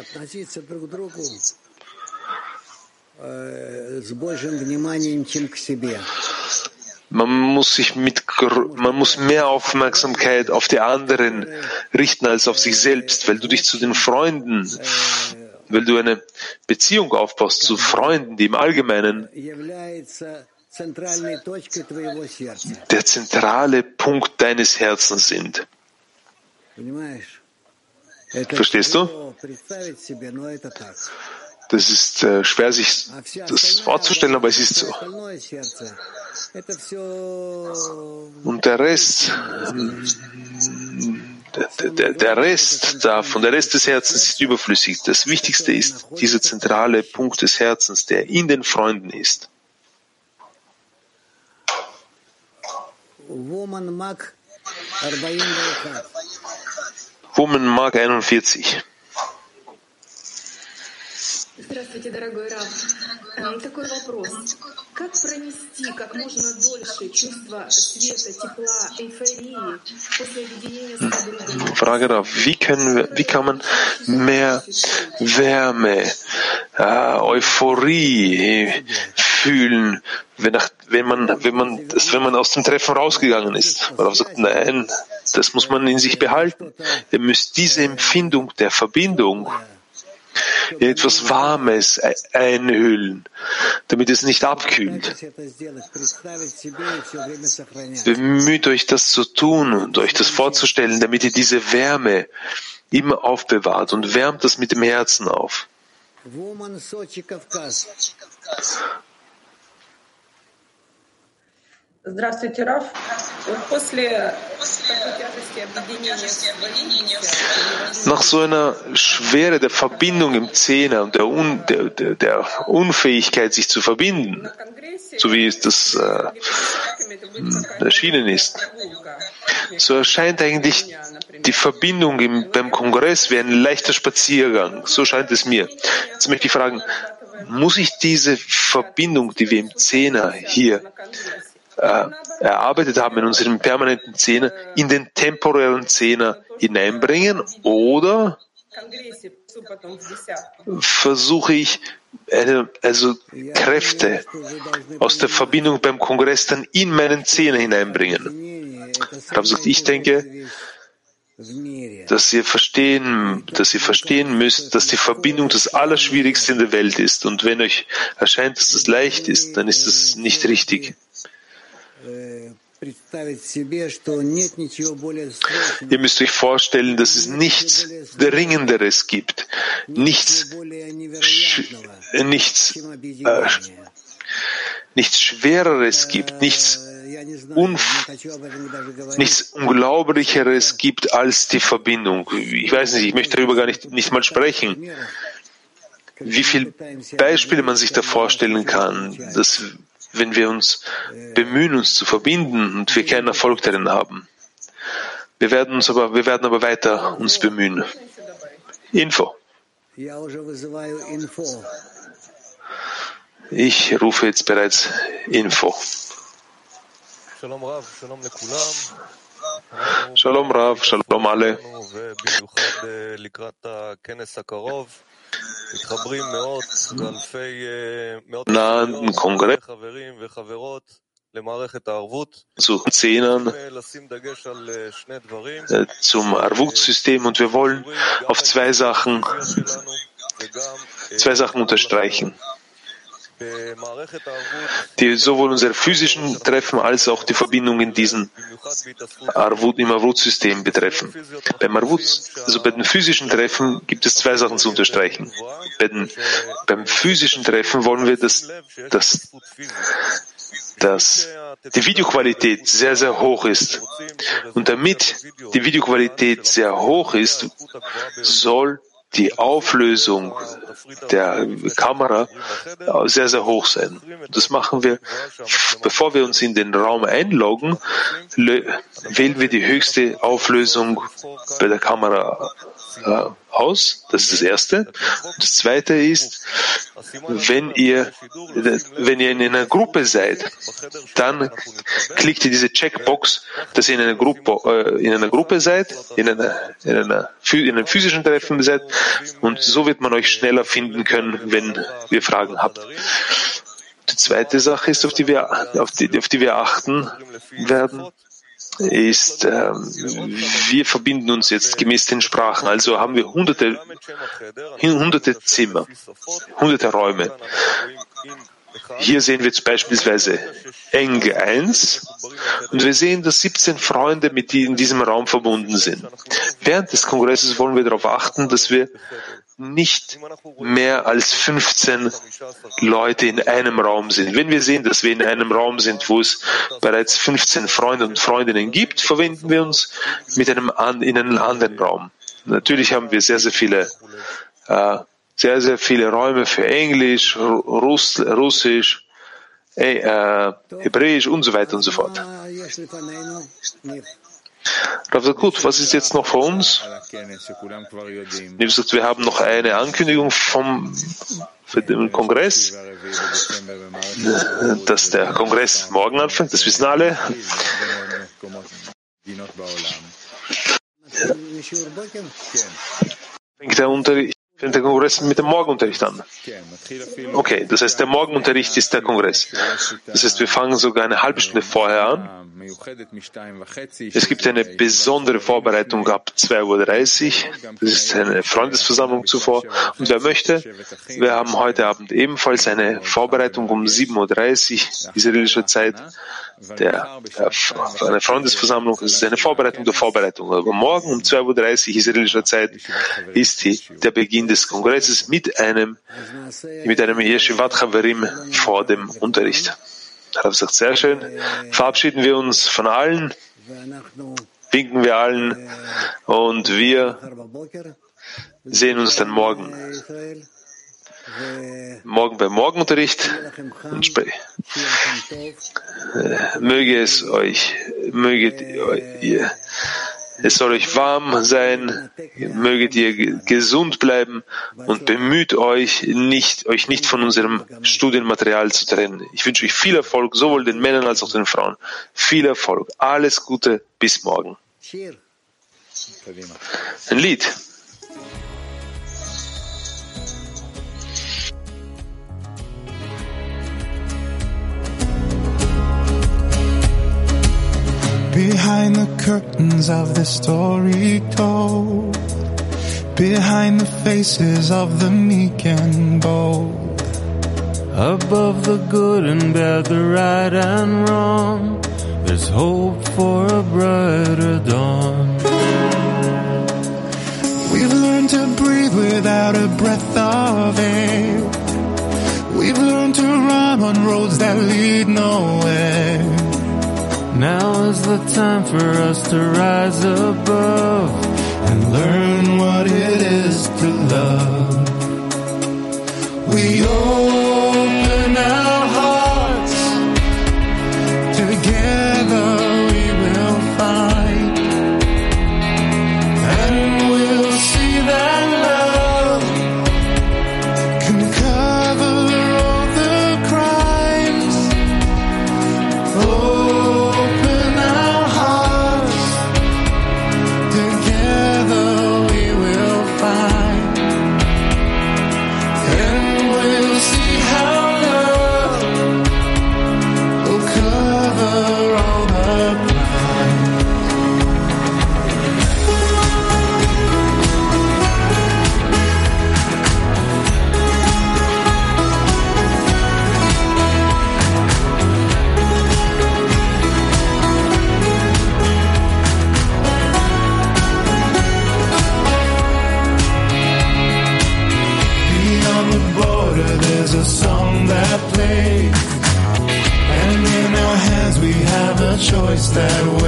Man muss mehr Aufmerksamkeit auf die anderen richten als auf sich selbst, weil du dich zu den Freunden, weil du eine Beziehung aufbaust zu Freunden, die im Allgemeinen der zentrale Punkt deines Herzens sind. Verstehst du? Das ist schwer, sich das vorzustellen, aber es ist so. Und der Rest davon, der Rest des Herzens ist überflüssig. Das Wichtigste ist dieser zentrale Punkt des Herzens, der in den Freunden ist. Woman Mark 41. Здравствуйте, дорогой Рав. Такой вопрос. Как пронести как можно дольше чувство света, тепла, эйфории после объединения с подругами? Frage Rav, wie kann man mehr Wärme, Euphorie fühlen, wenn man aus dem Treffen rausgegangen ist? Rav sagt, nein, das muss man in sich behalten. Ihr müsst diese Empfindung der Verbindung in etwas Warmes einhüllen, damit es nicht abkühlt. Bemüht euch, das zu tun und euch das vorzustellen, damit ihr diese Wärme immer aufbewahrt und wärmt das mit dem Herzen auf. Здравствуйте, Раф. Nach so einer Schwere der Verbindung im Zehner und der Unfähigkeit, sich zu verbinden, so wie es das erschienen ist, so erscheint eigentlich die Verbindung beim Kongress wie ein leichter Spaziergang. So scheint es mir. Jetzt möchte ich fragen, muss ich diese Verbindung, die wir im Zehner hier erarbeitet haben in unserem permanenten Zehner, in den temporären Zehner hineinbringen, oder versuche ich Kräfte aus der Verbindung beim Kongress dann in meinen Zehner hineinbringen? Ich denke, dass ihr verstehen müsst, dass die Verbindung das Allerschwierigste in der Welt ist. Und wenn euch erscheint, dass das leicht ist, dann ist das nicht richtig. Ihr müsst euch vorstellen, dass es nichts Dringenderes gibt, nichts Schwereres gibt, nichts Unglaublicheres gibt als die Verbindung. Ich weiß nicht, ich möchte darüber gar nicht mal sprechen, wie viele Beispiele man sich da vorstellen kann, dass wenn wir uns bemühen, uns zu verbinden und wir keinen Erfolg darin haben. Wir werden aber weiter uns bemühen. Info. Ich rufe jetzt bereits Info. Shalom Rav, Shalom alle. Nahenden Kongress zu Zehnern, zum Arvut-System, und wir wollen auf zwei Sachen unterstreichen, die sowohl unsere physischen Treffen als auch die Verbindung in diesem Arvut-System betreffen. Bei den physischen Treffen gibt es zwei Sachen zu unterstreichen. Beim physischen Treffen wollen wir, dass die Videoqualität sehr, sehr hoch ist. Und damit die Videoqualität sehr hoch ist, soll die Auflösung der Kamera sehr, sehr hoch sein. Das machen wir, bevor wir uns in den Raum einloggen, wählen wir die höchste Auflösung bei der Kamera aus. Das ist das Erste. Und das Zweite ist, wenn ihr in einer Gruppe seid, dann klickt ihr diese Checkbox, dass ihr in einer Gruppe seid, in einem physischen Treffen seid, und so wird man euch schneller finden können, wenn ihr Fragen habt. Die zweite Sache ist, auf die wir achten werden, ist, wir verbinden uns jetzt gemäß den Sprachen. Also haben wir hunderte Zimmer, hunderte Räume. Hier sehen wir jetzt beispielsweise Eng 1, und wir sehen, dass 17 Freunde mit in diesem Raum verbunden sind. Während des Kongresses wollen wir darauf achten, dass wir nicht mehr als 15 Leute in einem Raum sind. Wenn wir sehen, dass wir in einem Raum sind, wo es bereits 15 Freunde und Freundinnen gibt, verwenden wir uns in einem anderen Raum. Natürlich haben wir sehr, sehr viele Räume für Englisch, Russisch, Hebräisch und so weiter und so fort. Rav sagt, gut, was ist jetzt noch vor uns? Wie gesagt, wir haben noch eine Ankündigung für den Kongress, dass der Kongress morgen anfängt, das wissen alle. Fängt der Kongress mit dem Morgenunterricht an. Okay, das heißt, der Morgenunterricht ist der Kongress. Das heißt, wir fangen sogar eine halbe Stunde vorher an. Es gibt eine besondere Vorbereitung ab 2:30 Uhr. Das ist eine Freundesversammlung zuvor. Und wer möchte, wir haben heute Abend ebenfalls eine Vorbereitung um 7:30 Uhr israelischer Zeit. Eine Freundesversammlung, das ist eine Vorbereitung der Vorbereitung. Aber morgen um 2:30 Uhr israelischer Zeit ist der Beginn des Kongresses mit einem Yeshivat Chaverim vor dem Unterricht. Rav sagt, sehr schön. Verabschieden wir uns von allen, winken wir allen, und wir sehen uns dann morgen beim Morgenunterricht. Es soll euch warm sein, möget ihr gesund bleiben und bemüht euch nicht von unserem Studienmaterial zu trennen. Ich wünsche euch viel Erfolg, sowohl den Männern als auch den Frauen. Viel Erfolg, alles Gute, bis morgen. Ein Lied. Behind the curtains of the story told, behind the faces of the meek and bold, above the good and bad, the right and wrong, there's hope for a brighter dawn. We've learned to breathe without a breath of air. We've learned to run on roads that lead nowhere. Now is the time for us to rise above and learn what it is to love. We open our hearts, together we will find, and we'll see that love can cover all the crimes. Open our hearts, together we will find, and we'll see song that plays. And in our hands we have a choice that way.